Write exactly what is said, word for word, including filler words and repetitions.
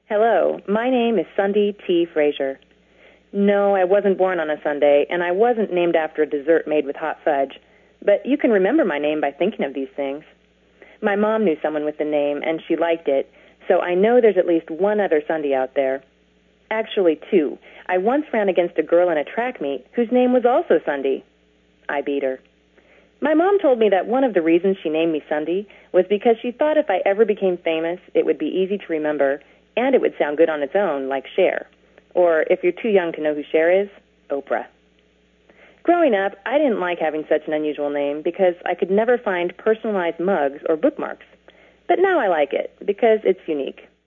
Hello, my name is Sunday T. Frazier. No, I wasn't born on a Sunday, and I wasn't named after a dessert made with hot fudge, but you can remember my name by thinking of these things. My mom knew someone with the name, and she liked it, so I know there's at least one other Sunday out there. Actually, two. I once ran against a girl in a track meet whose name was also Sunday. I beat her. My mom told me that one of the reasons she named me Sunday was because she thought if I ever became famous, it would be easy to remember, and it would sound good on its own, like Cher. Or, if you're too young to know who Cher is, Oprah. Growing up, I didn't like having such an unusual name because I could never find personalized mugs or bookmarks. But now I like it because it's unique.